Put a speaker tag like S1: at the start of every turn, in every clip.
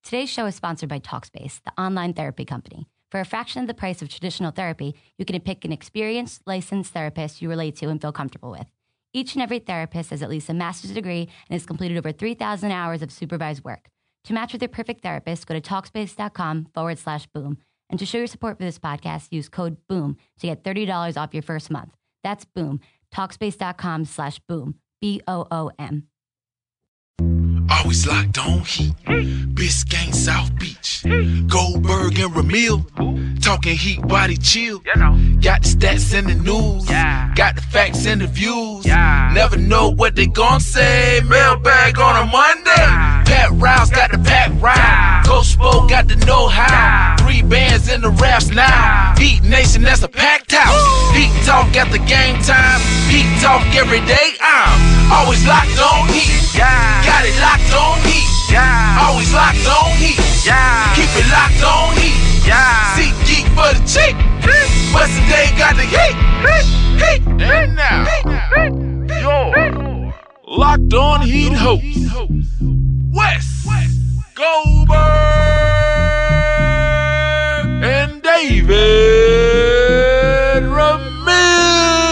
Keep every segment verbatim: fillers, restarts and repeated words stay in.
S1: Today's show is sponsored by Talkspace, the online therapy company. For a fraction of the price of traditional therapy, you can pick an experienced, licensed therapist you relate to and feel comfortable with. Each and every therapist has at least a master's degree and has completed over three thousand hours of supervised work. To match with your perfect therapist, go to Talkspace.com forward slash boom. And to show your support for this podcast, use code BOOM to get thirty dollars off your first month. That's BOOM. Talkspace.com slash boom. B O O M.
S2: Always locked on heat. Biscayne, South Beach. Goldberg and Ramil. Talking heat, body chill. Got the stats and the news. Got the facts and the views. Never know what they gon' say. Mailbag on a Monday. Pat Rouse got the pack round. Coach Spo got the know-how. Three bands in the raps now. Heat Nation, that's a packed house. Heat talk at the game time. Heat talk every day. I'm always locked on heat. Got it locked on heat. Always locked on heat. Keep it locked on heat. See geek for the cheek. But today got the heat. Heat. And now, your locked on heat host, Wes Goldberg and David Ramil.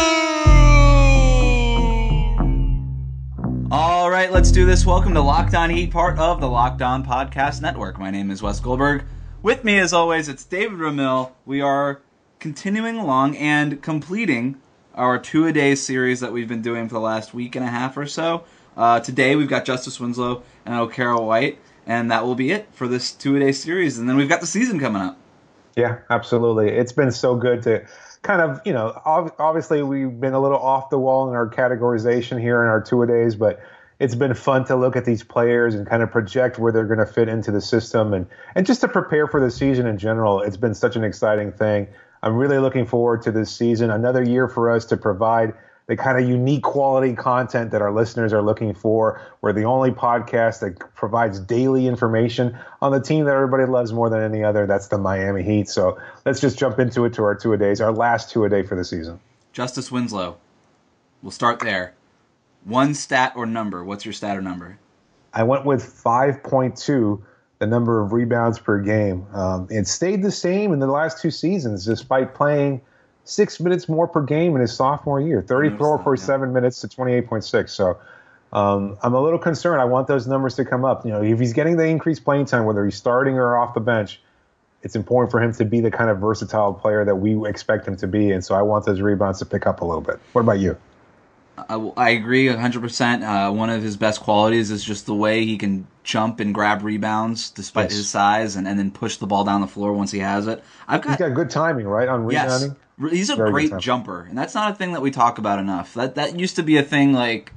S3: All right, let's do this. Welcome to Locked On Heat, part of the Locked On Podcast Network. My name is Wes Goldberg. With me, as always, it's David Ramil. We are continuing along and completing our two-a-day series that we've been doing for the last week and a half or so. Uh, today, we've got Justice Winslow and Okaro White, and that will be it for this two-a-day series. And then we've got the season coming up.
S4: Yeah, absolutely. It's been so good to kind of, you know, obviously we've been a little off the wall in our categorization here in our two-a-days, but it's been fun to look at these players and kind of project where they're going to fit into the system and, and just to prepare for the season in general. It's been such an exciting thing. I'm really looking forward to this season, another year for us to provide the kind of unique quality content that our listeners are looking for. We're the only podcast that provides daily information on the team that everybody loves more than any other. That's the Miami Heat. So let's just jump into it to our two-a-days, our last two-a-day for the season.
S3: Justice Winslow. We'll start there. One stat or number. What's your stat or number?
S4: I went with five point two, the number of rebounds per game. Um, it stayed the same in the last two seasons, despite playing six minutes more per game in his sophomore year, thirty-four point seven yeah. minutes to twenty-eight point six. So um, I'm a little concerned. I want those numbers to come up. You know, if he's getting the increased playing time, whether he's starting or off the bench, it's important for him to be the kind of versatile player that we expect him to be. And so I want those rebounds to pick up a little bit. What about you?
S3: I, I agree one hundred percent. Uh, one of his best qualities is just the way he can jump and grab rebounds despite yes. his size and, and then push the ball down the floor once he has it. I've got,
S4: He's got good timing, right, on rebounding?
S3: Yes. He's a Very great jumper, and that's not a thing that we talk about enough. That that used to be a thing like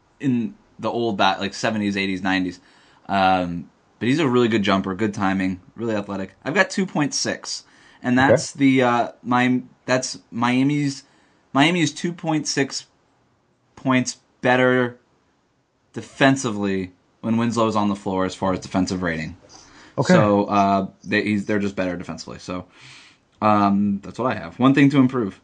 S3: in the old bat, like seventies, eighties, nineties. Um, but he's a really good jumper, good timing, really athletic. I've got two point six, and that's okay. the uh, my that's Miami's Miami's two point six points better defensively when Winslow's on the floor as far as defensive rating. Okay. So uh, they, he's, they're just better defensively. So um, that's what I have. One thing to improve.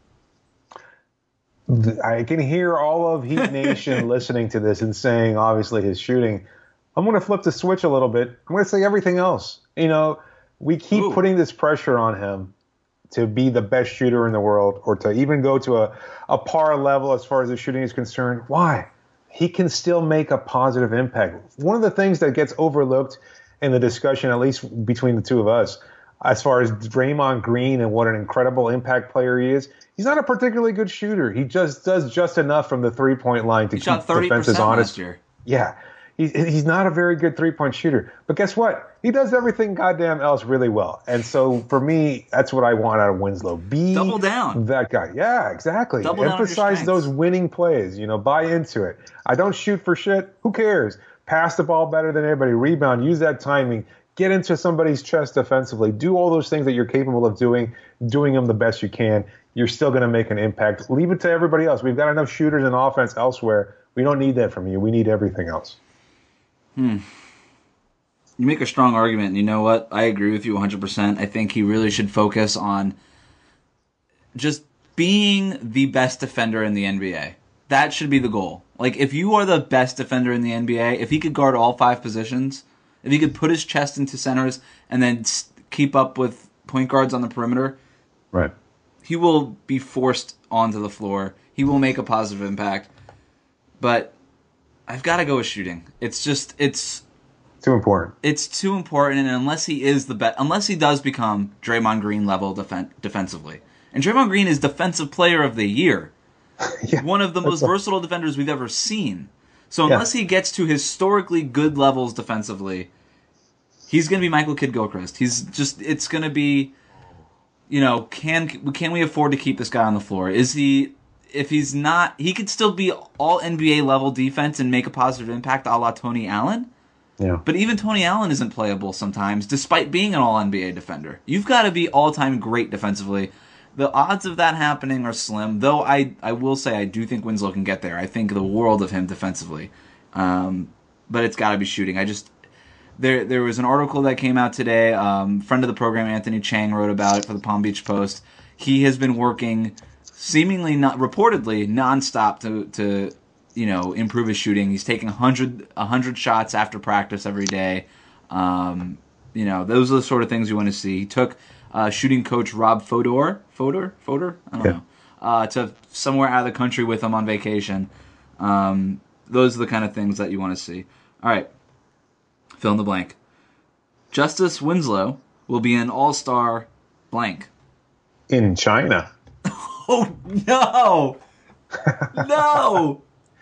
S4: I can hear all of Heat Nation listening to this and saying, obviously, his shooting. I'm going to flip the switch a little bit. I'm going to say everything else. You know, we keep Ooh. putting this pressure on him to be the best shooter in the world or to even go to a, a par level as far as the shooting is concerned. Why? He can still make a positive impact. One of the things that gets overlooked in the discussion, at least between the two of us, as far as Draymond Green and what an incredible impact player he is, he's not a particularly good shooter. He just does just enough from the three-point line to
S3: he
S4: keep
S3: shot thirty percent
S4: defenses honest.
S3: Last year.
S4: Yeah. He's, he's not a very good three-point shooter. But guess what? He does everything goddamn else really well. And so for me, that's what I want out of Winslow. Be
S3: Double down.
S4: That guy. Yeah, exactly.
S3: Double
S4: Emphasize
S3: down
S4: those winning plays. You know, buy into it. I don't shoot for shit. Who cares? Pass the ball better than everybody. Rebound. Use that timing. Get into somebody's chest defensively. Do all those things that you're capable of doing, doing them the best you can. You're still going to make an impact. Leave it to everybody else. We've got enough shooters and offense elsewhere. We don't need that from you. We need everything else.
S3: Hmm. You make a strong argument, and you know what? I agree with you one hundred percent. I think he really should focus on just being the best defender in the N B A. That should be the goal. Like, if you are the best defender in the N B A, if he could guard all five positions, if he could put his chest into centers and then s- keep up with point guards on the perimeter,
S4: Right.
S3: he will be forced onto the floor. He will make a positive impact. But I've got to go with shooting. It's just it's
S4: Too important.
S3: it's too important, and unless he is the best, unless he does become Draymond Green level defen- defensively, and Draymond Green is Defensive Player of the Year,
S4: Yeah,
S3: one of the most
S4: a-
S3: versatile defenders we've ever seen. So
S4: Yeah.
S3: unless he gets to historically good levels defensively, he's going to be Michael Kidd Gilchrist. He's just it's going to be, you know, can can we afford to keep this guy on the floor? Is he? If he's not, he could still be all N B A level defense and make a positive impact, a la Tony Allen.
S4: Yeah.
S3: But even Tony Allen isn't playable sometimes, despite being an all N B A defender. You've got to be all-time great defensively. The odds of that happening are slim, though I, I will say I do think Winslow can get there. I think the world of him defensively. Um, but it's got to be shooting. I just there there was an article that came out today. Um, friend of the program, Anthony Chang, wrote about it for the Palm Beach Post. He has been working seemingly not reportedly nonstop to to you know improve his shooting. He's taking one hundred, one hundred shots after practice every day. Um, you know those are the sort of things you want to see. He took uh, shooting coach Rob Fodor, Fodor, Fodor, I don't
S4: Yeah.
S3: know, uh, to somewhere out of the country with him on vacation. Um, those are the kind of things that you want to see. All right, fill in the blank. Justice Winslow will be an all-star blank.
S4: In China.
S3: Oh no! No!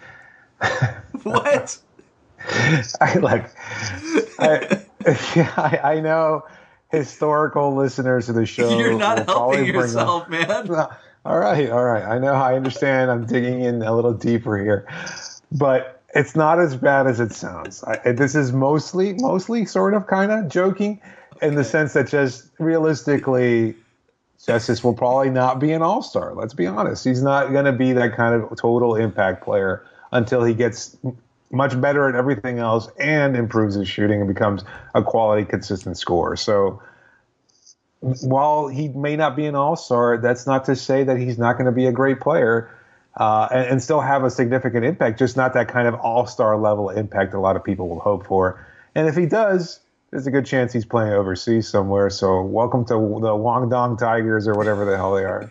S3: What?
S4: I like. I, yeah, I, I know historical listeners of the show.
S3: You're not
S4: will probably
S3: helping
S4: bring
S3: yourself,
S4: up-
S3: man.
S4: All right, all right. I know. I understand. I'm digging in a little deeper here, but it's not as bad as it sounds. I, this is mostly, mostly, sort of, kind of joking, in the sense that just realistically, Justice will probably not be an all-star. Let's be honest. He's not going to be that kind of total impact player until he gets much better at everything else and improves his shooting and becomes a quality, consistent scorer. So while he may not be an all-star, that's not to say that he's not going to be a great player uh, and, and still have a significant impact, just not that kind of all-star level impact a lot of people will hope for. And if he does, there's a good chance he's playing overseas somewhere. So welcome to the Guangdong Tigers or whatever the hell they are.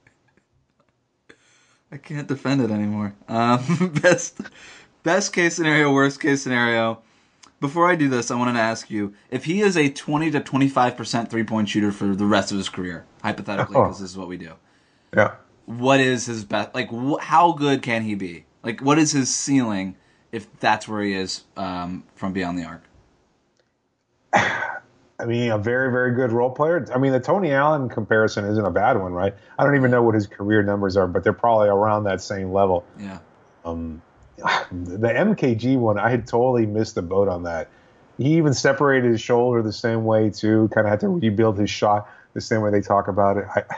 S3: I can't defend it anymore. Um, best, best case scenario, worst case scenario. Before I do this, I wanted to ask you if he is a twenty to twenty-five percent three-point shooter for the rest of his career, hypothetically, because this is what we do.
S4: Yeah.
S3: What is his best? Like, wh- how good can he be? Like, what is his ceiling if that's where he is um, from beyond the arc?
S4: I mean, a very, very good role player. I mean, the Tony Allen comparison isn't a bad one, right? I don't even know what his career numbers are, but they're probably around that same level.
S3: Yeah.
S4: Um, the M K G one, I had totally missed the boat on that. He even separated his shoulder the same way, too. Kind of had to rebuild his shot the same way they talk about it. I,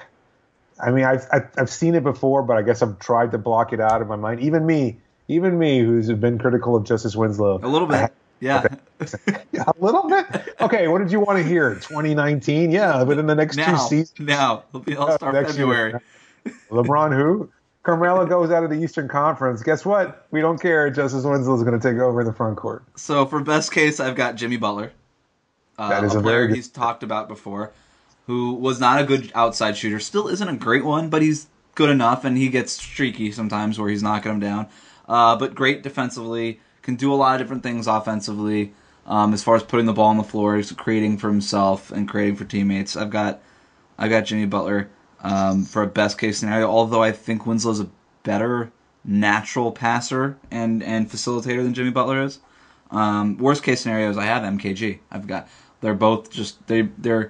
S4: I mean, I've, I've I've seen it before, but I guess I've tried to block it out of my mind. Even me, even me, who's been critical of Justice Winslow.
S3: A little bit. Yeah.
S4: Yeah, a little bit. Okay, what did you want to hear? twenty nineteen? Yeah, but in the next
S3: now,
S4: two seasons,
S3: now he'll be All Star
S4: next
S3: February.
S4: year. LeBron who? Carmelo goes out of the Eastern Conference. Guess what? We don't care. Justice Winslow is going to take over in the front court.
S3: So for best case, I've got Jimmy Butler, uh,
S4: That is
S3: a
S4: a
S3: player
S4: very good-
S3: he's talked about before, who was not a good outside shooter. Still isn't a great one, but he's good enough, and he gets streaky sometimes where he's knocking them down. Uh, but great defensively, can do a lot of different things offensively. Um, as far as putting the ball on the floor, he's creating for himself and creating for teammates. I've got, I got Jimmy Butler um, for a best case scenario. Although I think Winslow's a better natural passer and and facilitator than Jimmy Butler is. Um, worst case scenarios, I have M K G. I've got they're both just they they're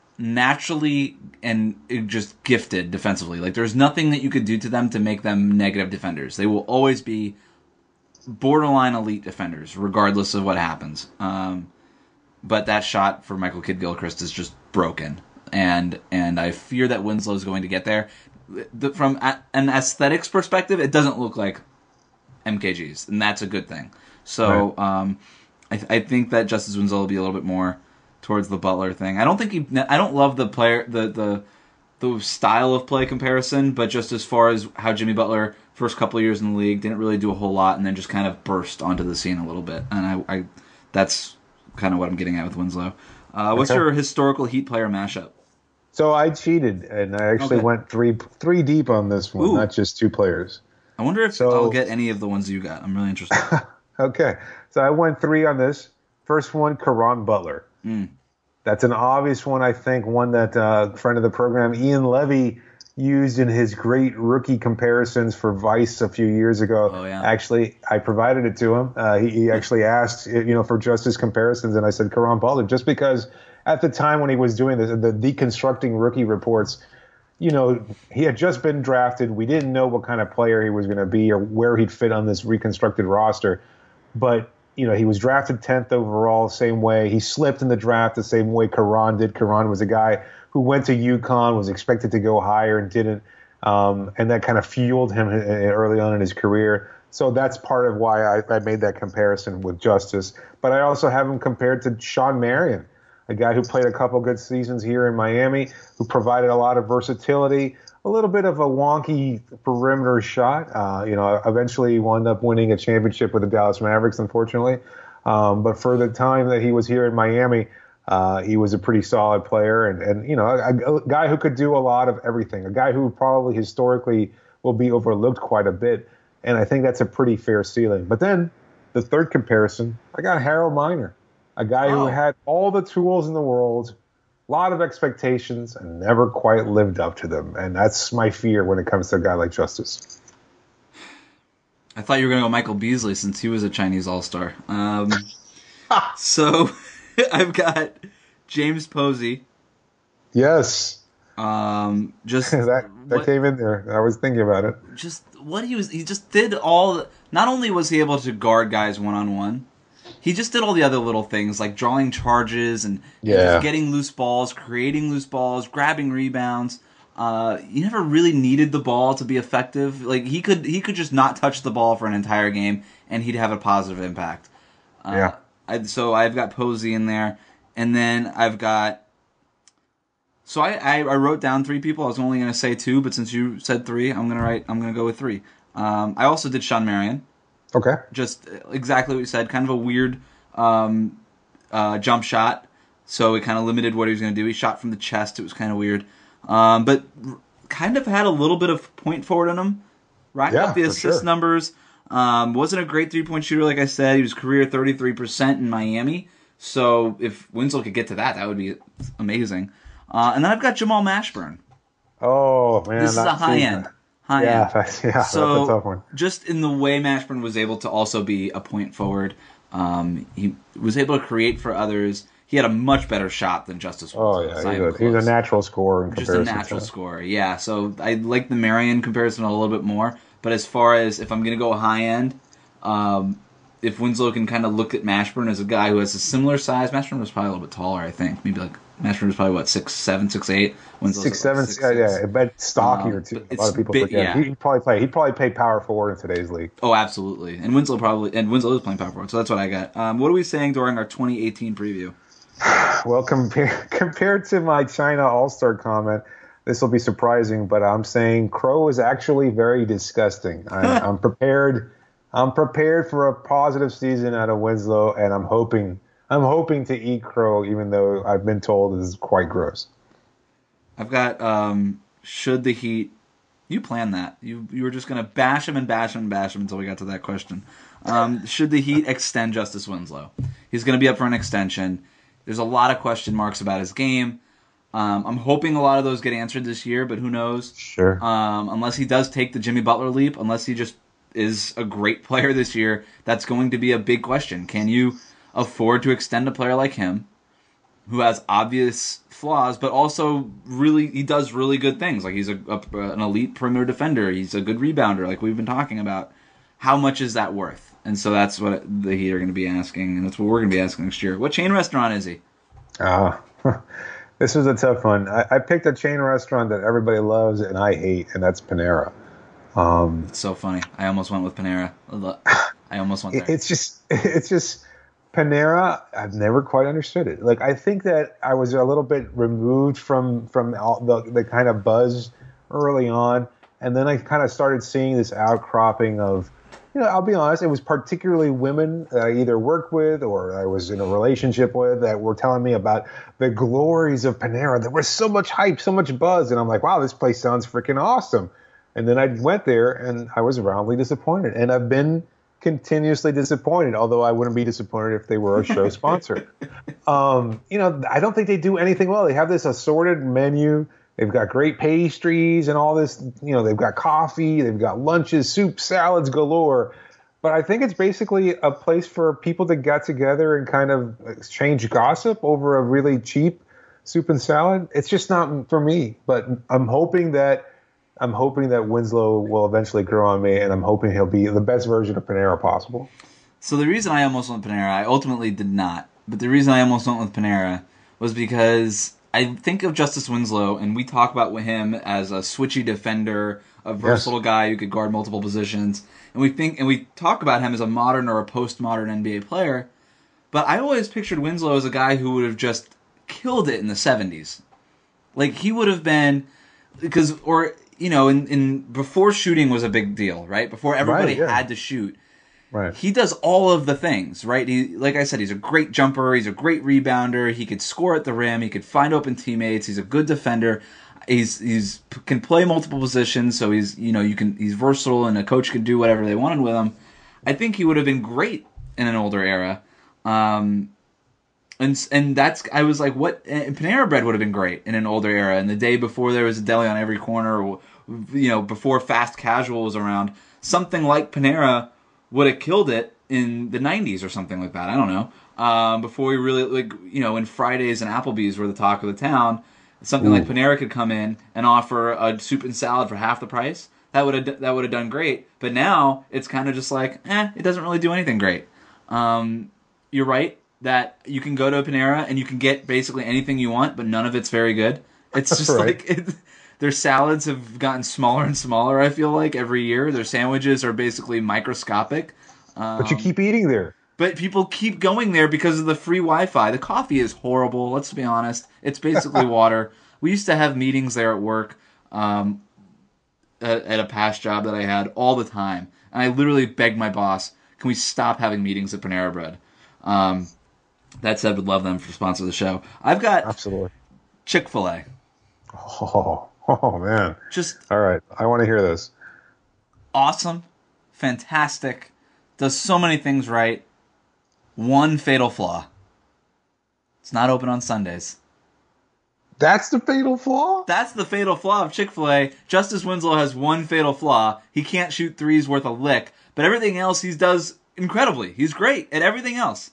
S3: naturally and just gifted defensively. Like there's nothing that you could do to them to make them negative defenders. They will always be borderline elite defenders, regardless of what happens. Um, but that shot for Michael Kidd Gilchrist is just broken, and and I fear that Winslow is going to get there. The, from a, an aesthetics perspective, it doesn't look like M K G's, and that's a good thing. So
S4: Right.
S3: um, I, I think that Justice Winslow will be a little bit more towards the Butler thing. I don't think he. I don't love the player the the the style of play comparison, but just as far as how Jimmy Butler first couple of years in the league didn't really do a whole lot, and then just kind of burst onto the scene a little bit, and I, I that's kind of what I'm getting at with Winslow. Uh, what's
S4: Okay.
S3: your historical Heat player mashup?
S4: So I cheated, and I actually
S3: Okay.
S4: went three three deep on this one,
S3: Ooh.
S4: not just two players.
S3: I wonder if
S4: So-
S3: I'll get any of the ones you got. I'm really interested.
S4: Okay, so I went three on this. First one, Caron Butler.
S3: Mm.
S4: That's an obvious one, I think, one that uh, friend of the program, Ian Levy, used in his great rookie comparisons for Vice a few years ago.
S3: Oh, yeah.
S4: Actually, I provided it to him. Uh, he, he actually asked, you know, for just his comparisons, and I said Caron Butler, just because at the time when he was doing the, the deconstructing rookie reports, you know, he had just been drafted. We didn't know what kind of player he was going to be or where he'd fit on this reconstructed roster. But, you know, he was drafted tenth overall, same way. He slipped in the draft the same way Caron did. Caron was a guy who went to UConn, was expected to go higher and didn't. Um, and that kind of fueled him early on in his career. So that's part of why I, I made that comparison with Justice. But I also have him compared to Sean Marion, a guy who played a couple good seasons here in Miami, who provided a lot of versatility, a little bit of a wonky perimeter shot. Uh, you know, eventually he wound up winning a championship with the Dallas Mavericks, unfortunately. Um, but for the time that he was here in Miami, uh, he was a pretty solid player and, and you know, a, a guy who could do a lot of everything, a guy who probably historically will be overlooked quite a bit. And I think that's a pretty fair ceiling. But then the third comparison, I got Harold Miner, a guy
S3: Oh.
S4: who had all the tools in the world, a lot of expectations, and never quite lived up to them. And that's my fear when it comes to a guy like Justice.
S3: I thought you were going to go Michael Beasley since he was a Chinese All-Star. Um, so I've got James Posey.
S4: Yes,
S3: Um, just
S4: that that
S3: what,
S4: came in there. I was thinking about it.
S3: just what he was. He just did all. The, not only was he able to guard guys one on one, he just did all the other little things like drawing charges and, and
S4: Yeah.
S3: just getting loose balls, creating loose balls, grabbing rebounds. Uh, you never really needed the ball to be effective. Like he could, he could just not touch the ball for an entire game, and he'd have a positive impact. Uh,
S4: Yeah.
S3: I, so I've got Posey in there, and then I've got. So I, I, I wrote down three people. I was only going to say two, but since you said three, I'm gonna write. I'm gonna go with three. Um, I also did Sean Marion.
S4: Okay.
S3: Just exactly what you said. Kind of a weird um, uh, jump shot, so it kind of limited what he was going to do. He shot from the chest. It was kind of weird, um, but r- kind of had a little bit of point forward in him. Racked
S4: Yeah,
S3: up the
S4: for
S3: assist
S4: sure.
S3: numbers. Um, wasn't a great three point shooter, like I said. He was career thirty-three percent in Miami. So if Winslow could get to that, that would be amazing. Uh, and then I've got Jamal Mashburn.
S4: Oh man,
S3: This is a
S4: that's-
S3: high end. High
S4: Yeah,
S3: end.
S4: that's, yeah,
S3: So
S4: that's a tough one.
S3: just in the way Mashburn was able to also be a point forward, um, he was able to create for others. He had a much better shot than Justice
S4: Oh
S3: Winslow.
S4: yeah,
S3: It's not
S4: he's
S3: even
S4: a, he's a
S3: close.
S4: natural scorer in
S3: Just a
S4: comparison.
S3: natural
S4: to-
S3: scorer. Yeah, so I like the Marion comparison a little bit more. But as far as if I'm going to go high end, um, if Winslow can kind of look at Mashburn as a guy who has a similar size, Mashburn was probably a little bit taller, I think. Maybe like Mashburn was probably what six seven, six eight. Winslow's
S4: Six
S3: like
S4: seven,
S3: six,
S4: yeah,
S3: six.
S4: yeah, but stockier
S3: Um,
S4: too.
S3: but
S4: A lot of
S3: it's
S4: people
S3: big-
S4: forget.
S3: yeah.
S4: He'd probably play. He'd probably play power forward in today's league.
S3: Oh, absolutely. And Winslow probably and Winslow is playing power forward, so that's what I got. Um, what are we saying during our twenty eighteen preview?
S4: Well, compared compared to my China All Star comment, this will be surprising, but I'm saying Crow is actually very disgusting. I, I'm prepared. I'm prepared for a positive season out of Winslow, and I'm hoping. I'm hoping to eat Crow, even though I've been told this is quite gross.
S3: I've got um, should the Heat. You planned that. You you were just gonna bash him and bash him and bash him until we got to that question. Um, should the Heat extend Justice Winslow? He's gonna be up for an extension. There's a lot of question marks about his game. Um, I'm hoping a lot of those get answered this year, but who knows?
S4: Sure.
S3: Um, unless he does take the Jimmy Butler leap, unless he just is a great player this year, that's going to be a big question. Can you afford to extend a player like him, who has obvious flaws, but also really he does really good things? Like he's a, a an elite perimeter defender. He's a good rebounder, like we've been talking about. How much is that worth? And so that's what the Heat are going to be asking, and that's what we're going to be asking next year. What chain restaurant is he?
S4: Uh, this was a tough one. I, I picked a chain restaurant that everybody loves and I hate, and that's Panera. Um,
S3: It's so funny. I almost went with Panera. I almost went
S4: it-
S3: there.
S4: it's just, it's just Panera. I've never quite understood it. Like I think that I was a little bit removed from from all the the kind of buzz early on, and then I kind of started seeing this outcropping of, you know, I'll be honest, it was particularly women that I either worked with or I was in a relationship with that were telling me about the glories of Panera. There was so much hype, so much buzz. And I'm like, wow, this place sounds freaking awesome. And then I went there and I was roundly disappointed. And I've been continuously disappointed, although I wouldn't be disappointed if they were a show sponsor. Um, you know, I don't think they do anything well. They have this assorted menu. They've got great pastries and all this, you know, they've got coffee, they've got lunches, soup, salads galore. But I think it's basically a place for people to get together and kind of exchange gossip over a really cheap soup and salad. It's just not for me. But I'm hoping that I'm hoping that Winslow will eventually grow on me, and I'm hoping he'll be the best version of Panera possible.
S3: So the reason I almost went Panera, I ultimately did not. But the reason I almost went with Panera was because I think of Justice Winslow, and we talk about him as a switchy defender, a versatile yes. guy who could guard multiple positions, and we think and we talk about him as a modern or a postmodern N B A player. But I always pictured Winslow as a guy who would have just killed it in the seventies. Like he would have been because or you know, in, in before shooting was a big deal, right? Before everybody
S4: right, yeah.
S3: had to shoot.
S4: Right.
S3: He does all of the things, right? He, like I said, he's a great jumper. He's a great rebounder. He could score at the rim. He could find open teammates. He's a good defender. He's he's can play multiple positions, so he's you know you can he's versatile, and a coach can do whatever they wanted with him. I think he would have been great in an older era, um, and and that's I was like, what? And Panera Bread would have been great in an older era, and the day before there was a deli on every corner, or, you know, before fast casual was around, something like Panera would have killed it in the nineties or something like that. I don't know. Um, before we really, like, you know, when Fridays and Applebee's were the talk of the town, something Ooh. like Panera could come in and offer a soup and salad for half the price. That would have that would have done great. But now it's kind of just like, eh, it doesn't really do anything great. Um, you're right that you can go to a Panera and you can get basically anything you want, but none of it's very good. It's just right. like it, their salads have gotten smaller and smaller, I feel like, every year. Their sandwiches are basically microscopic. Um,
S4: but you keep eating there.
S3: But people keep going there because of the free Wi-Fi. The coffee is horrible, let's be honest. It's basically water. We used to have meetings there at work, um, at, at a past job that I had all the time. And I literally begged my boss, can we stop having meetings at Panera Bread? Um, that said, would love them for sponsor the show. I've got
S4: Absolutely.
S3: Chick-fil-A.
S4: Oh. Oh, man.
S3: Just
S4: all right. I want to hear this.
S3: Awesome. Fantastic. Does so many things right. One fatal flaw. It's not open on Sundays.
S4: That's the fatal flaw?
S3: That's the fatal flaw of Chick-fil-A. Justice Winslow has one fatal flaw. He can't shoot threes worth a lick. But everything else he does incredibly. He's great at everything else.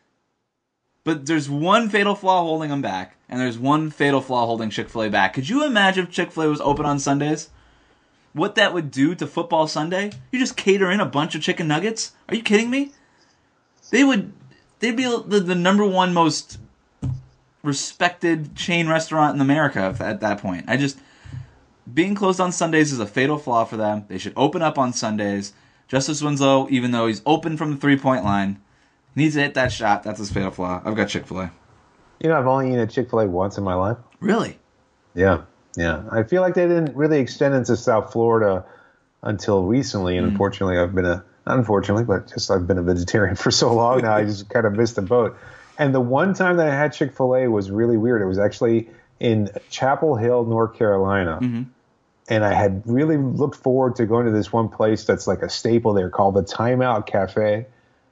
S3: But there's one fatal flaw holding him back, and there's one fatal flaw holding Chick-fil-A back. Could you imagine if Chick-fil-A was open on Sundays? What that would do to Football Sunday? You just cater in a bunch of chicken nuggets? Are you kidding me? They would, they'd be the, the number one most respected chain restaurant in America at that point. I just, being closed on Sundays is a fatal flaw for them. They should open up on Sundays. Justice Winslow, even though he's open from the three-point line, needs to hit that shot. That's his fatal flaw. I've got Chick-fil-A.
S4: You know, I've only eaten at Chick-fil-A once in my life.
S3: Really?
S4: Yeah, yeah. I feel like they didn't really extend into South Florida until recently, and mm. unfortunately, I've been a not unfortunately, but just I've been a vegetarian for so long now. I just kind of missed the boat. And the one time that I had Chick-fil-A was really weird. It was actually in Chapel Hill, North Carolina. Mm-hmm. And I had really looked forward to going to this one place that's like a staple there called the Timeout Cafe.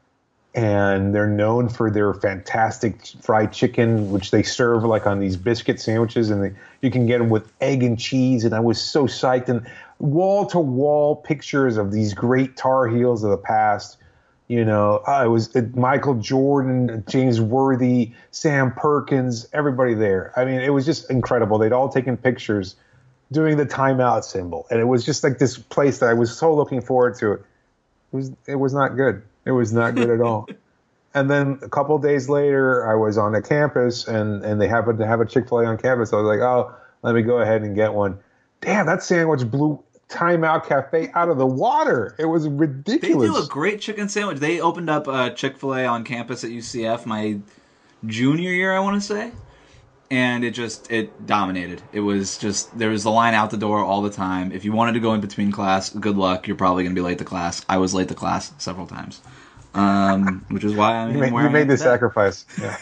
S4: And they're known for their fantastic fried chicken, which they serve like on these biscuit sandwiches, and they, you can get them with egg and cheese. And I was so psyched, and wall-to-wall pictures of these great Tar Heels of the past. You know, uh, it was it, Michael Jordan, James Worthy, Sam Perkins, everybody there. I mean, it was just incredible. They'd all taken pictures doing the timeout symbol, and it was just like this place that I was so looking forward to. It was it was not good. It was not good at all. And then a couple of days later, I was on a campus, and, and they happened to have a Chick-fil-A on campus. I was like, oh, let me go ahead and get one. Damn, that sandwich blew Timeout Cafe out of the water. It was ridiculous.
S3: They do a great chicken sandwich. They opened up a Chick-fil-A on campus at U C F my junior year, I want to say. and it just it dominated. It was just there was the line out the door all the time. If you wanted to go in between class, good luck. You're probably going to be late to class. I was late to class several times, um, which is why I'm
S4: you made,
S3: wearing
S4: you made the
S3: it today.
S4: sacrifice. Yeah.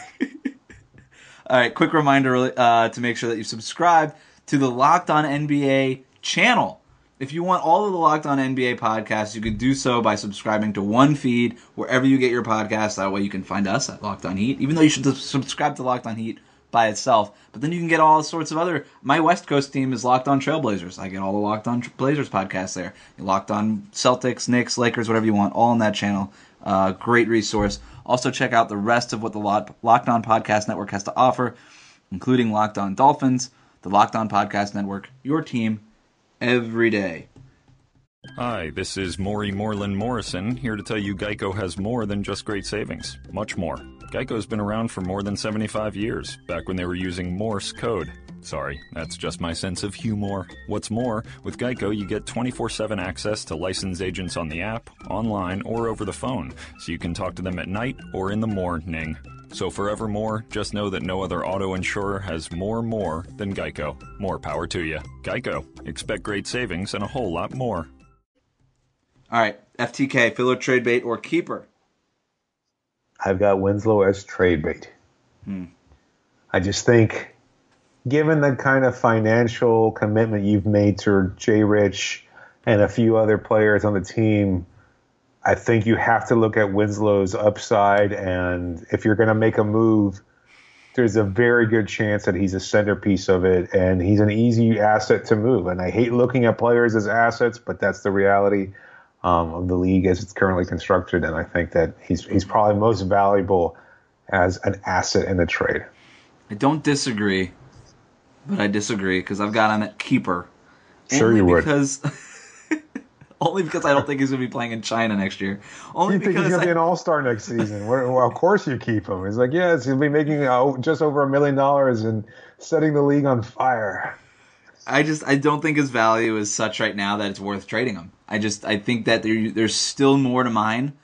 S3: All right, quick reminder uh, to make sure that you subscribe to the Locked On N B A channel. If you want all of the Locked On N B A podcasts, you can do so by subscribing to one feed wherever you get your podcasts. That way you can find us at Locked On Heat, even though you should subscribe to Locked On Heat by itself. But then you can get all sorts of other... My West Coast team is Locked On Trailblazers. I get all the Locked On Blazers podcasts there. Locked On Celtics, Knicks, Lakers, whatever you want, all on that channel. Uh, great resource. Also check out the rest of what the Locked On Podcast Network has to offer, including Locked On Dolphins, the Locked On Podcast Network, your team, every day.
S5: Hi, this is Maury Moreland Morrison, here to tell you Geico has more than just great savings. Much more. Geico's been around for more than seventy-five years, back when they were using Morse code. Sorry, that's just my sense of humor. What's more, with Geico you get twenty-four seven access to licensed agents on the app, online, or over the phone, so you can talk to them at night or in the morning. So forevermore, just know that no other auto insurer has more more than Geico. More power to you. Geico. Expect great savings and a whole lot more.
S3: All right, F T K, filler, trade bait, or keeper?
S4: I've got Winslow as trade bait.
S3: Hmm.
S4: I just think, given the kind of financial commitment you've made to Jay Rich and a few other players on the team, I think you have to look at Winslow's upside, and if you're going to make a move, there's a very good chance that he's a centerpiece of it, and he's an easy asset to move. And I hate looking at players as assets, but that's the reality um, of the league as it's currently constructed, and I think that he's he's probably most valuable as an asset in the trade.
S3: I don't disagree, but I disagree because I've got him at keeper.
S4: Sure
S3: only
S4: you would.
S3: Because, only because I don't think he's going to be playing in China next year. Only
S4: You think
S3: because
S4: he's going to
S3: I,
S4: be an all-star next season? Well, well, of course you keep him. He's like, yes, he'll be making uh, just over a million dollars and setting the league on fire.
S3: I just I don't think his value is such right now that it's worth trading him. I just I think that there, there's still more to mine,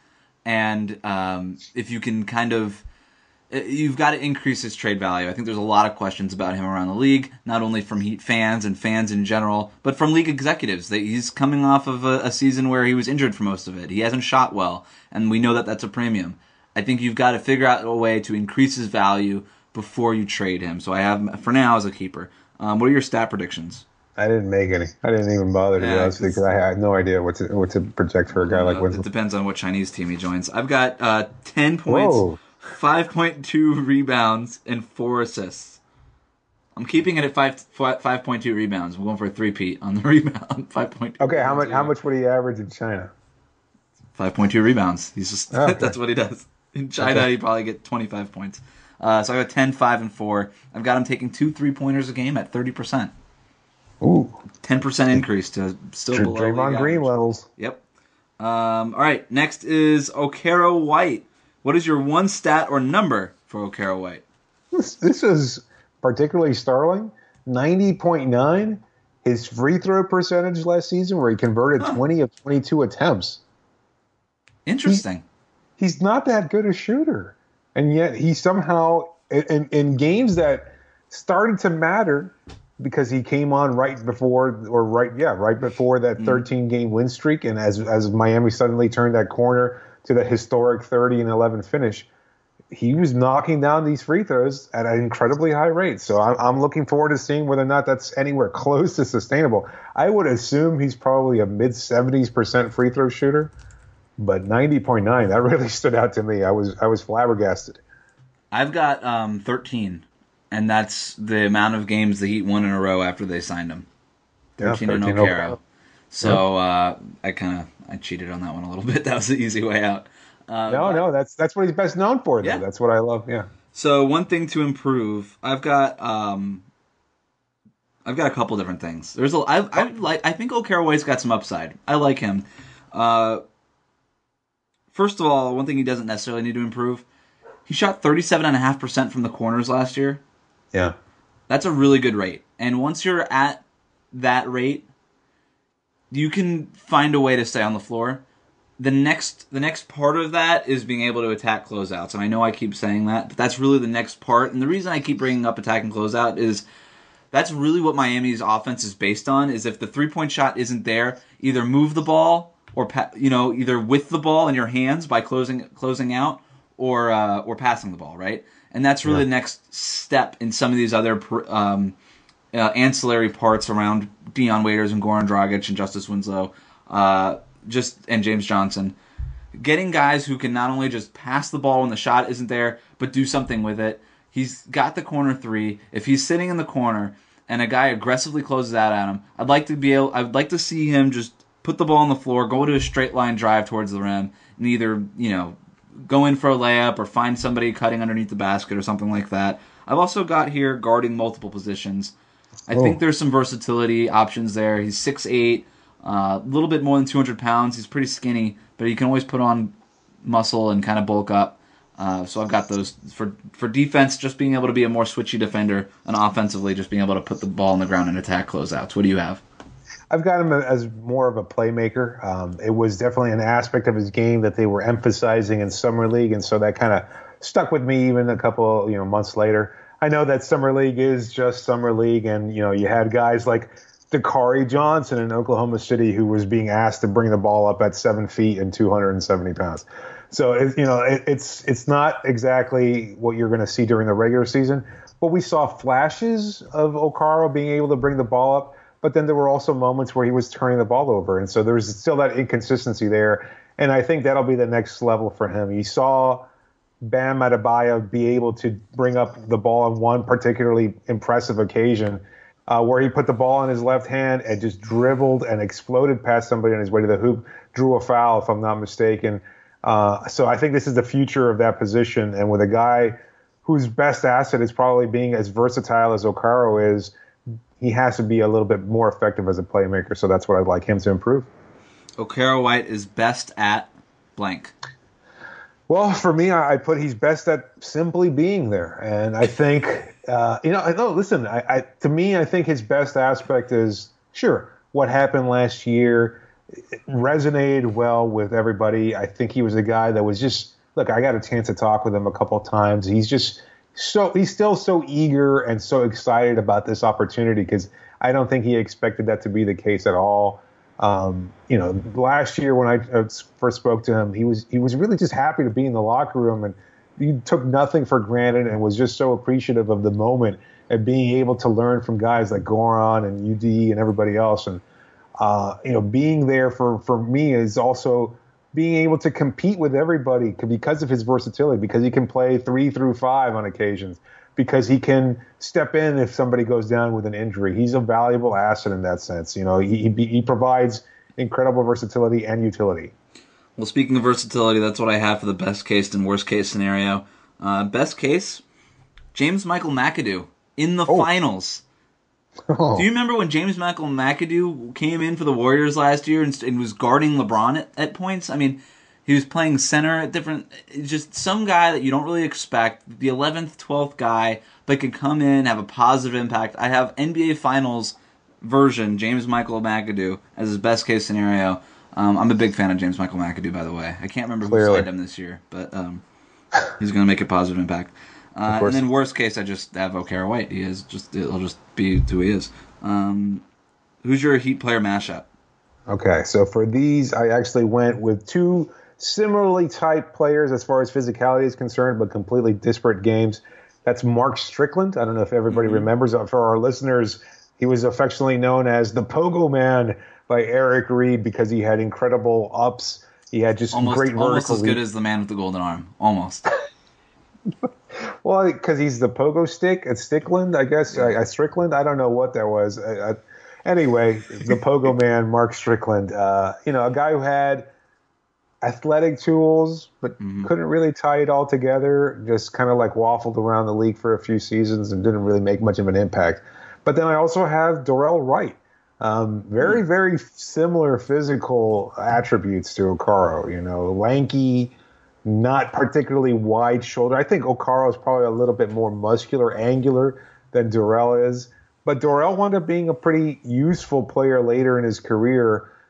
S3: and um, if you can kind of you've got to increase his trade value. I think there's a lot of questions about him around the league, not only from Heat fans and fans in general, but from league executives. That he's coming off of a, a season where he was injured for most of it. He hasn't shot well, and we know that that's a premium. I think you've got to figure out a way to increase his value before you trade him. So I have him for now as a keeper. Um, what are your stat predictions?
S4: I didn't make any. I didn't even bother to
S3: Yeah,
S4: be honest because I had no idea what to what to project for a guy like
S3: Uh,
S4: Winslow.
S3: it depends on what Chinese team he joins. I've got uh, ten points,
S4: Whoa.
S3: five point two rebounds, and four assists. I'm keeping it at five five point two rebounds. I'm going for a three-peat on the rebound. five point two.
S4: Okay, how much how much would he average in China?
S3: five point two rebounds. He's just
S4: Oh, okay.
S3: that's what he does. In China,
S4: Okay.
S3: he'd probably get twenty-five points. Uh, so I got ten, five, and four. I've got him taking two three-pointers a game at thirty percent.
S4: Ooh,
S3: ten percent increase to still
S4: Dr-
S3: below
S4: Draymond
S3: league
S4: Green
S3: average.
S4: levels.
S3: Yep. Um, all right, next is Okaro White. What is your one stat or number for Okaro White?
S4: This, this is particularly startling. ninety point nine. His free throw percentage last season, where he converted
S3: Huh.
S4: twenty of twenty-two attempts.
S3: Interesting.
S4: He's not that good a shooter, and yet he somehow in, in games that started to matter because he came on right before or right yeah right before that thirteen game win streak, and as as Miami suddenly turned that corner to that historic thirty and eleven finish, he was knocking down these free throws at an incredibly high rate. So I'm, I'm looking forward to seeing whether or not that's anywhere close to sustainable. I would assume he's probably a mid seventies percent free throw shooter. But ninety point nine, that really stood out to me. I was I was flabbergasted.
S3: I've got um, thirteen, and that's the amount of games the Heat won in a row after they signed him.
S4: Yeah,
S3: thirteen in
S4: thirteen
S3: Okaro.
S4: overall.
S3: So uh, I kind of I cheated on that one a little bit. That was the easy way out. Uh,
S4: No,
S3: but-
S4: no, that's that's what he's best known for. Though.
S3: Yeah.
S4: That's what I love. Yeah.
S3: So one thing to improve, I've got um, I've got a couple different things. There's a I I like I think Okaro White's got some upside. I like him. Uh, first of all, one thing he doesn't necessarily need to improve. He shot thirty-seven point five percent from the corners last year.
S4: Yeah.
S3: That's a really good rate. And once you're at that rate, you can find a way to stay on the floor. the next the next part of that is being able to attack closeouts. And I know I keep saying that, but that's really the next part. And the reason I keep bringing up attacking closeout is that's really what Miami's offense is based on, is if the three-point shot isn't there, either move the ball or, you know, either with the ball in your hands by closing closing out or uh, or passing the ball, right? And that's really yeah. the next step in some of these other um, uh, ancillary parts around Dion Waiters and Goran Dragic and Justice Winslow, uh, just and James Johnson. Getting guys who can not only just pass the ball when the shot isn't there, but do something with it. He's got the corner three. If he's sitting in the corner and a guy aggressively closes out at him, I'd like to be able. I'd like to see him just put the ball on the floor, go to a straight line drive towards the rim, and either you know go in for a layup or find somebody cutting underneath the basket or something like that. I've also got here guarding multiple positions. I oh. think there's some versatility options there. He's six eight, a uh, little bit more than two hundred pounds. He's pretty skinny, but he can always put on muscle and kind of bulk up. Uh, so I've got those for for defense, just being able to be a more switchy defender, and offensively, just being able to put the ball on the ground and attack closeouts. What do you have?
S4: I've got him as more of a playmaker. Um, it was definitely an aspect of his game that they were emphasizing in Summer League, and so that kind of stuck with me even a couple you know months later. I know that Summer League is just Summer League, and you know you had guys like Dakari Johnson in Oklahoma City who was being asked to bring the ball up at seven feet and two hundred seventy pounds. So it, you know it, it's it's not exactly what you're going to see during the regular season, but we saw flashes of Okaro being able to bring the ball up. But then there were also moments where he was turning the ball over, and so there's still that inconsistency there. And I think that'll be the next level for him. You saw Bam Adebayo be able to bring up the ball on one particularly impressive occasion, uh, where he put the ball in his left hand and just dribbled and exploded past somebody on his way to the hoop, drew a foul, if I'm not mistaken. Uh, so I think this is the future of that position. And with a guy whose best asset is probably being as versatile as Okaro is, he has to be a little bit more effective as a playmaker. So that's what I'd like him to improve.
S3: Okaro White is best at blank.
S4: Well, for me, I put he's best at simply being there. And I think, uh, you know, I know, listen, I, I, to me, I think his best aspect is, sure, what happened last year resonated well with everybody. I think he was a guy that was just, look, I got a chance to talk with him a couple of times. He's just so, he's still so eager and so excited about this opportunity because I don't think he expected that to be the case at all. Um, you know, last year when I first spoke to him, he was he was really just happy to be in the locker room, and he took nothing for granted and was just so appreciative of the moment and being able to learn from guys like Goran and U D and everybody else. And uh, you know, being there for for me is also being able to compete with everybody because of his versatility, because he can play three through five on occasions, because he can step in if somebody goes down with an injury. He's a valuable asset in that sense. You know, he he, he provides incredible versatility and utility.
S3: Well, speaking of versatility, that's what I have for the best case and worst case scenario. Uh, best case, James Michael McAdoo in the oh. finals. Oh. Do you remember when James Michael McAdoo came in for the Warriors last year and, and was guarding LeBron at, at points? I mean, he was playing center at different, just some guy that you don't really expect, the eleventh, twelfth guy, but can come in, have a positive impact. I have N B A Finals version, James Michael McAdoo, as his best case scenario. Um, I'm a big fan of James Michael McAdoo, by the way. I can't remember Clearly. who signed him this year, but um, he's going to make a positive impact. Uh, and then worst case, I just have Okaro White. He is just, it'll just be who he is. Um, who's your Heat player mashup?
S4: Okay, so for these, I actually went with two similarly typed players as far as physicality is concerned, but completely disparate games. That's Mark Strickland. I don't know if everybody mm-hmm. remembers. For our listeners, he was affectionately known as the Pogo Man by Eric Reed because he had incredible ups. He had just
S3: almost,
S4: great vertical.
S3: Almost as good as the man with the golden arm. Almost.
S4: Well, because he's the pogo stick at Stickland, I guess. I, I Strickland. I don't know what that was. I, I, anyway, the Pogo Man, Mark Strickland. Uh, you know, a guy who had athletic tools, but mm-hmm. couldn't really tie it all together. Just kind of like waffled around the league for a few seasons and didn't really make much of an impact. But then I also have Dorell Wright. Um, very, very similar physical attributes to Okaro. You know, lanky, not particularly wide shoulder. I think Okaro is probably a little bit more muscular, angular than Dorell is. But Dorell wound up being a pretty useful player later in his career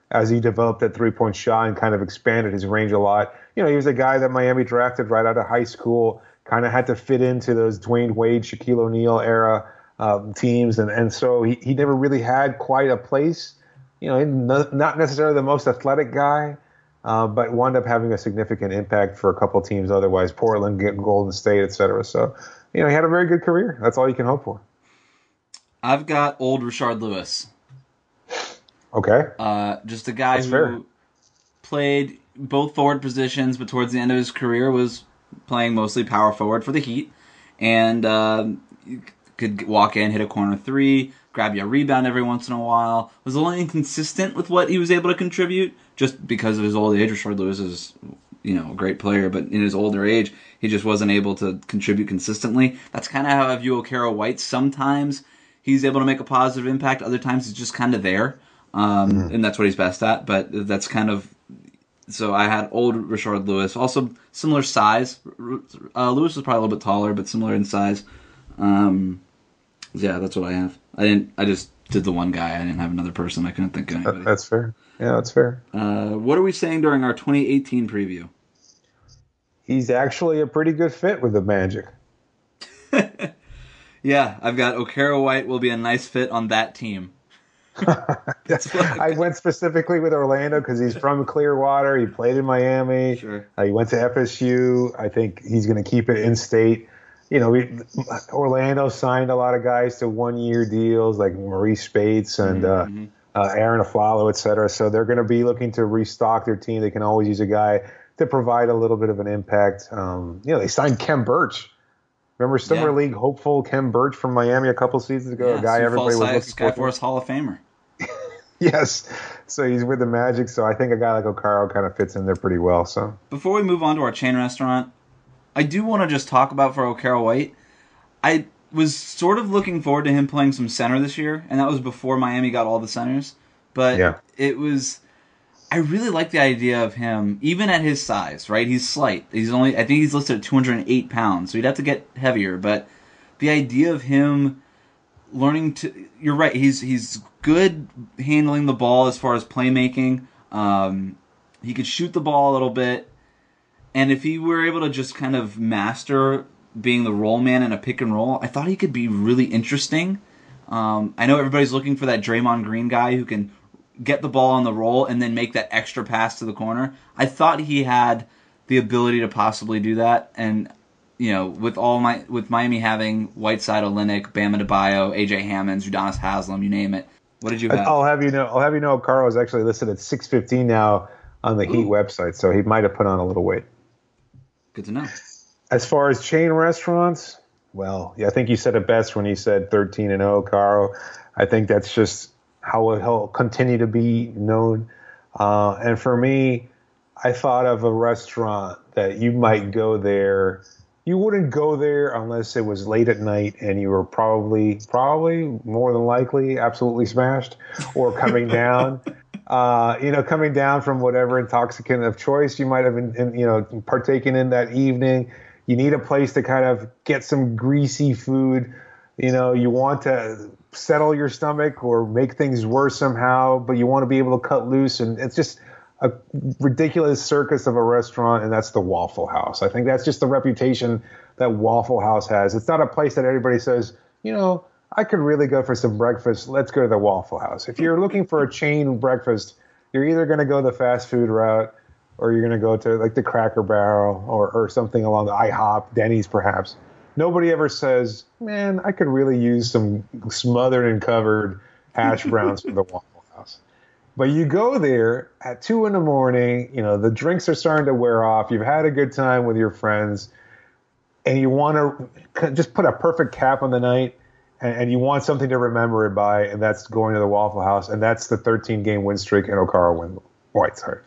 S4: as he developed that three-point shot and kind of expanded his range a lot. You know, he was a guy that Miami drafted right out of high school, kind of had to fit into those Dwayne Wade, Shaquille O'Neal era um, teams, and, and so he, he never really had quite a place. You know, not necessarily the most athletic guy, uh, but wound up having a significant impact for a couple teams otherwise, Portland, Golden State, et cetera. So, you know, he had a very good career. That's all you can hope for.
S3: I've got old Rashard Lewis.
S4: Okay.
S3: Uh, just a guy
S4: That's
S3: who
S4: fair.
S3: played both forward positions, but towards the end of his career was playing mostly power forward for the Heat, and uh, could walk in, hit a corner three, grab you a rebound every once in a while. Was a little inconsistent with what he was able to contribute, just because of his old age. Rashard Lewis is, you know, a great player, but in his older age, he just wasn't able to contribute consistently. That's kind of how I view Okaro White. Sometimes he's able to make a positive impact. Other times he's just kind of there. Um, mm-hmm. And that's what he's best at. But that's kind of... So I had old Rashard Lewis. Also similar size. Uh, Lewis was probably a little bit taller, but similar in size. Um, yeah, that's what I have. I didn't. I just did the one guy. I didn't have another person. I couldn't think of anybody.
S4: That's fair. Yeah, that's fair.
S3: Uh, what are we saying during our twenty eighteen preview?
S4: He's actually a pretty good fit with the Magic.
S3: Yeah, I've got Okaro White will be a nice fit on that team.
S4: I went specifically with Orlando because he's from Clearwater. He played in Miami.
S3: Sure.
S4: Uh, he went to F S U. I think he's going to keep it in state. You know, we, Orlando signed a lot of guys to one-year deals like Maurice Spates and mm-hmm. uh, uh, Aaron Aflalo, et cetera. So they're going to be looking to restock their team. They can always use a guy to provide a little bit of an impact. Um, you know, they signed Kem Birch. Remember Summer yeah. League hopeful Kem Birch from Miami a couple seasons ago?
S3: Yeah,
S4: a guy everybody was looking for.
S3: Skyforce Hall of Famer.
S4: Yes. So he's with the Magic. So I think a guy like Okaro kind of fits in there pretty well. So
S3: before we move on to our chain restaurant, I do want to just talk about for Okaro White. I was sort of looking forward to him playing some center this year, and that was before Miami got all the centers. But
S4: yeah.
S3: it was... I really like the idea of him, even at his size, right? He's slight. He's only, I think he's listed at two hundred eight pounds, so he'd have to get heavier. But the idea of him learning to, you're right, he's he's good handling the ball as far as playmaking. Um, he could shoot the ball a little bit. And if he were able to just kind of master being the roll man in a pick and roll, I thought he could be really interesting. Um, I know everybody's looking for that Draymond Green guy who can get the ball on the roll and then make that extra pass to the corner. I thought he had the ability to possibly do that. And, you know, with all my with Miami having Whiteside, Olynyk, Bam Adebayo, A J Hammonds, Udonis Haslem, you name it. What did you have?
S4: I'll have you know. I'll have you know. Okaro is actually listed at six fifteen now on the Ooh. Heat website, so he might have put on a little weight.
S3: Good to know.
S4: As far as chain restaurants, well, yeah, I think you said it best when you said thirteen and oh, Okaro. I think that's just how he'll continue to be known. Uh, and for me, I thought of a restaurant that you might go there. You wouldn't go there unless it was late at night and you were probably, probably more than likely, absolutely smashed or coming down. Uh, you know, coming down from whatever intoxicant of choice you might have, in, in, you know, partaken in that evening. You need a place to kind of get some greasy food. You know, you want to settle your stomach or make things worse somehow, but you want to be able to cut loose. And it's just a ridiculous circus of a restaurant, and that's the Waffle House. I think that's just the reputation that Waffle House has. It's not a place that everybody says, you know, I could really go for some breakfast. Let's go to the Waffle House. If you're looking for a chain breakfast, you're either going to go the fast food route or you're going to go to like the Cracker Barrel or, or something along the IHOP, Denny's perhaps. Nobody ever says, man, I could really use some smothered and covered hash browns from the Waffle House. But you go there at two in the morning, you know, the drinks are starting to wear off. You've had a good time with your friends and you want to just put a perfect cap on the night and, and you want something to remember it by, and that's going to the Waffle House. And that's the thirteen game win streak and Okaro win. White, sorry.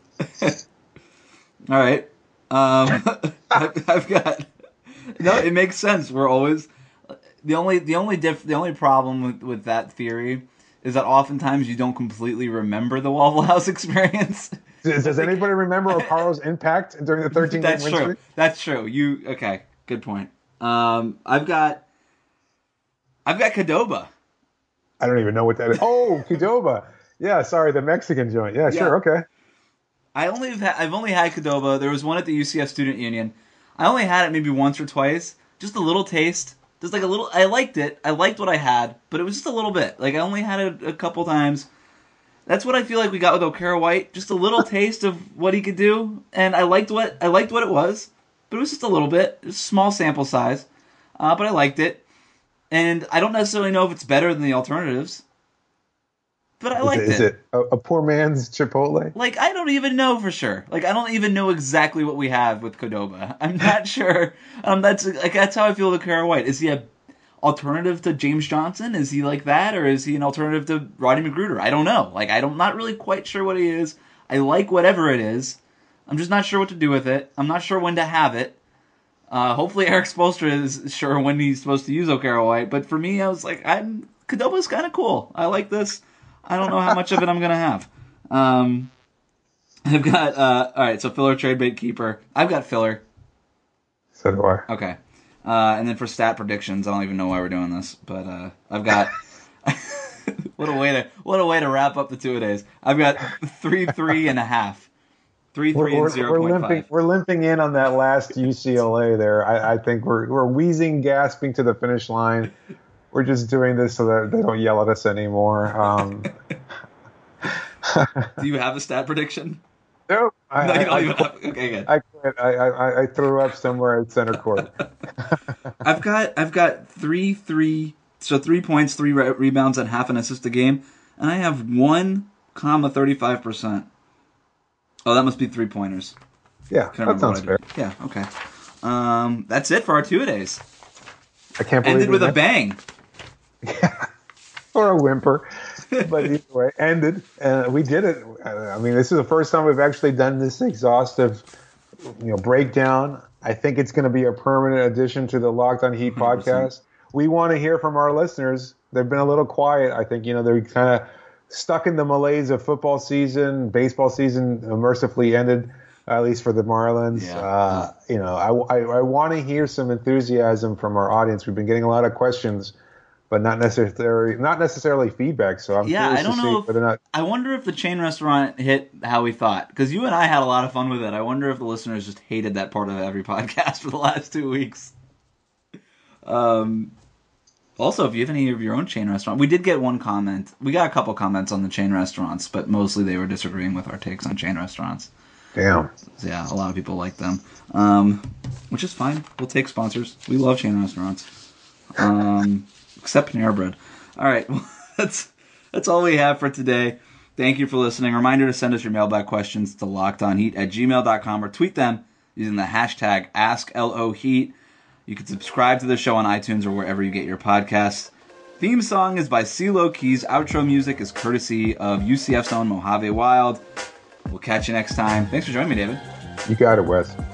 S3: All right. Um, I've, I've got... No, it makes sense. We're always the only the only diff, the only problem with, with that theory is that oftentimes you don't completely remember the Waffle House experience.
S4: Does, does anybody remember Okaro's impact during the thirteen game
S3: That's
S4: win
S3: true.
S4: streak?
S3: That's true. You okay? Good point. Um, I've got I've got Qdoba.
S4: I don't even know what that is. Oh, Qdoba. Yeah, sorry, the Mexican joint. Yeah,
S3: Yeah.
S4: sure, okay.
S3: I only have ha- I've only had Qdoba. There was one at the U C F Student Union. I only had it maybe once or twice. Just a little taste. Just like a little. I liked it. I liked what I had, but it was just a little bit. Like I only had it a couple times. That's what I feel like we got with O'Kara White. Just a little taste of what he could do, and I liked what I liked what it was. But it was just a little bit. It was a small sample size, uh, but I liked it. And I don't necessarily know if it's better than the alternatives, but I
S4: Is
S3: liked
S4: it. Is
S3: it.
S4: it a, a poor man's Chipotle?
S3: Like, I don't even know for sure. Like, I don't even know exactly what we have with Qdoba. I'm not sure. Um, that's like that's how I feel with O'Kara White. Is he a alternative to James Johnson? Is he like that, or is he an alternative to Roddy Magruder? I don't know. Like, I'm not really quite sure what he is. I like whatever it is. I'm just not sure what to do with it. I'm not sure when to have it. Uh, hopefully Eric Spoelstra is sure when he's supposed to use O'Kara White. But for me, I was like, I'm Qdoba's kind of cool. I like this. I don't know how much of it I'm gonna have. Um, I've got uh, all right. So filler, trade bait, keeper. I've got filler.
S4: So do I.
S3: Okay. Uh, and then for stat predictions, I don't even know why we're doing this, but uh, I've got what a way to what a way to wrap up the two a days. I've got three three and a half, three
S4: We're,
S3: three and
S4: we're,
S3: zero
S4: we're
S3: point
S4: limping.
S3: five.
S4: We're limping in on that last U C L A there. I, I think we're we're wheezing, gasping to the finish line. We're just doing this so that they don't yell at us anymore. Um,
S3: Do you have a stat prediction?
S4: nope. I,
S3: No, you
S4: I,
S3: don't
S4: I,
S3: even have. Okay, good.
S4: I, quit. I, I, I threw up somewhere at center court.
S3: I've got I've got three three so three points, three re- rebounds, and half an assist a game, and I have one comma thirty five percent. Oh, that must be three pointers.
S4: Yeah,
S3: Can't
S4: that
S3: remember
S4: sounds
S3: what
S4: fair.
S3: I did. Yeah, okay. Um, that's it for our two a days.
S4: I can't believe
S3: Ended
S4: we
S3: with a
S4: went-
S3: bang.
S4: or a whimper, but either way, ended. Uh, we did it. Uh, I mean, this is the first time we've actually done this exhaustive, you know, breakdown. I think it's going to be a permanent addition to the Locked on Heat
S3: one hundred percent.
S4: podcast. We want to hear from our listeners. They've been a little quiet. I think, you know, they're kind of stuck in the malaise of football season. Baseball season mercifully ended, at least for the Marlins.
S3: Yeah.
S4: Uh, you know, I, I, I want to hear some enthusiasm from our audience. We've been getting a lot of questions, but not necessarily not necessarily feedback. So I'm
S3: Yeah,
S4: curious
S3: I don't
S4: to
S3: know
S4: see
S3: if-
S4: whether or not.
S3: I wonder if the chain restaurant hit how we thought. Because you and I had a lot of fun with it. I wonder if the listeners just hated that part of every podcast for the last two weeks. Um. Also, if you have any of your own chain restaurant, we did get one comment. We got a couple comments on the chain restaurants, but mostly they were disagreeing with our takes on chain restaurants.
S4: Damn.
S3: So yeah, a lot of people like them, um, which is fine. We'll take sponsors. We love chain restaurants, um, except Panera Bread. All right, well, that's that's all we have for today. Thank you for listening. Reminder to send us your mailbag questions to lockedonheat at gmail dot com or tweet them using the hashtag Ask L O Heat. You can subscribe to the show on iTunes or wherever you get your podcasts. Theme song is by CeeLo Keys. Outro music is courtesy of U C F's own Mojave Wild. We'll catch you next time. Thanks for joining me, David.
S4: You got it, Wes.